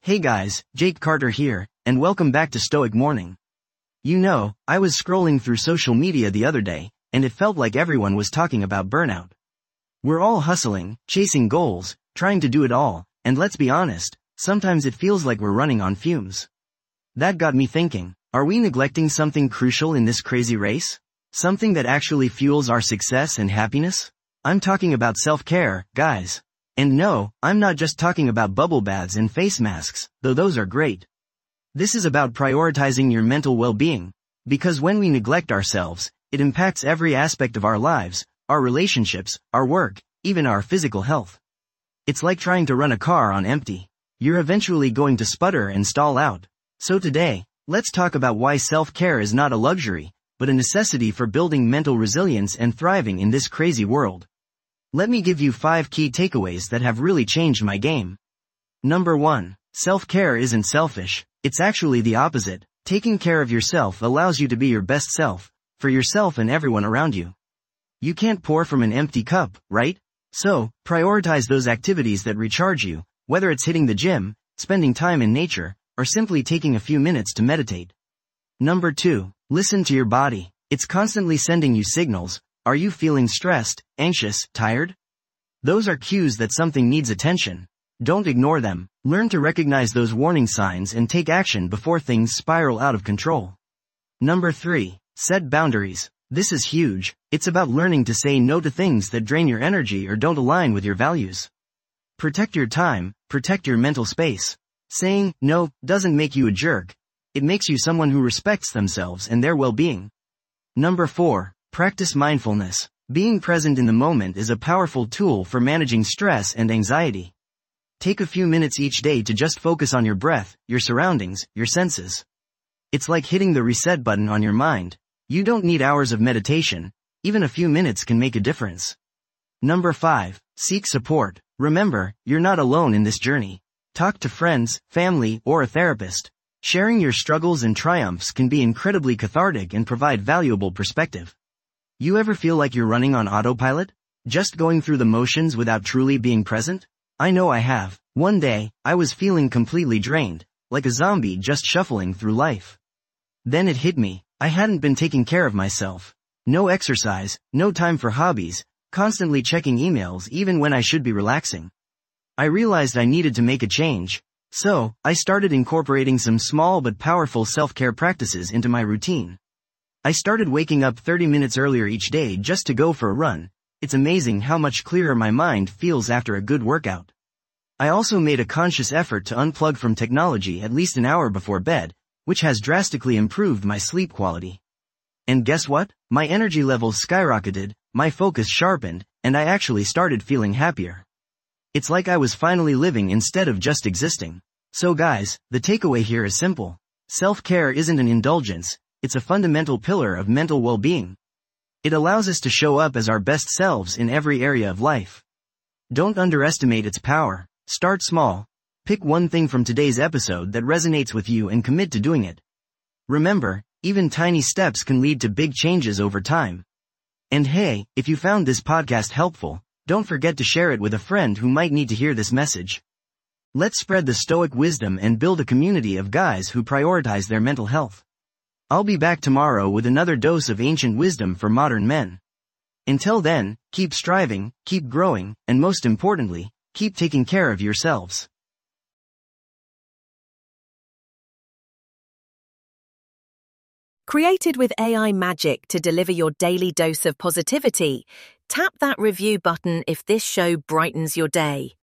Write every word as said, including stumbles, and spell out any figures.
Hey guys, Jake Carter here, and welcome back to Stoic Morning. You know, I was scrolling through social media the other day, and it felt like everyone was talking about burnout. We're all hustling, chasing goals, trying to do it all, and let's be honest, sometimes it feels like we're running on fumes. That got me thinking, are we neglecting something crucial in this crazy race? Something that actually fuels our success and happiness? I'm talking about self-care, guys. And no, I'm not just talking about bubble baths and face masks, though those are great. This is about prioritizing your mental well-being, because when we neglect ourselves, it impacts every aspect of our lives, our relationships, our work, even our physical health. It's like trying to run a car on empty. You're eventually going to sputter and stall out. So today, let's talk about why self-care is not a luxury, but a necessity for building mental resilience and thriving in this crazy world. Let me give you five key takeaways that have really changed my game. Number one, self-care isn't selfish, it's actually the opposite. Taking care of yourself allows you to be your best self, for yourself and everyone around you. You can't pour from an empty cup, right? So, prioritize those activities that recharge you, whether it's hitting the gym, spending time in nature, or simply taking a few minutes to meditate. Number two, listen to your body. It's constantly sending you signals. Are you feeling stressed, anxious, tired? Those are cues that something needs attention. Don't ignore them. Learn to recognize those warning signs and take action before things spiral out of control. Number three, set boundaries. This is huge. It's about learning to say no to things that drain your energy or don't align with your values. Protect your time, protect your mental space. Saying no doesn't make you a jerk. It makes you someone who respects themselves and their well-being. Number four, practice mindfulness. Being present in the moment is a powerful tool for managing stress and anxiety. Take a few minutes each day to just focus on your breath, your surroundings, your senses. It's like hitting the reset button on your mind. You don't need hours of meditation. Even a few minutes can make a difference. Number five, seek support. Remember, you're not alone in this journey. Talk to friends, family, or a therapist. Sharing your struggles and triumphs can be incredibly cathartic and provide valuable perspective. You ever feel like you're running on autopilot? Just going through the motions without truly being present? I know I have. One day, I was feeling completely drained, like a zombie just shuffling through life. Then it hit me, I hadn't been taking care of myself. No exercise, no time for hobbies, constantly checking emails even when I should be relaxing. I realized I needed to make a change. So, I started incorporating some small but powerful self-care practices into my routine. I started waking up thirty minutes earlier each day just to go for a run. It's amazing how much clearer my mind feels after a good workout. I also made a conscious effort to unplug from technology at least an hour before bed, which has drastically improved my sleep quality. And guess what? My energy levels skyrocketed, my focus sharpened, and I actually started feeling happier. It's like I was finally living instead of just existing. So guys, the takeaway here is simple. Self-care isn't an indulgence, it's a fundamental pillar of mental well-being. It allows us to show up as our best selves in every area of life. Don't underestimate its power. Start small. Pick one thing from today's episode that resonates with you and commit to doing it. Remember, even tiny steps can lead to big changes over time. And hey, if you found this podcast helpful, don't forget to share it with a friend who might need to hear this message. Let's spread the Stoic wisdom and build a community of guys who prioritize their mental health. I'll be back tomorrow with another dose of ancient wisdom for modern men. Until then, keep striving, keep growing, and most importantly, keep taking care of yourselves. Created with A I magic to deliver your daily dose of positivity, tap that review button if this show brightens your day.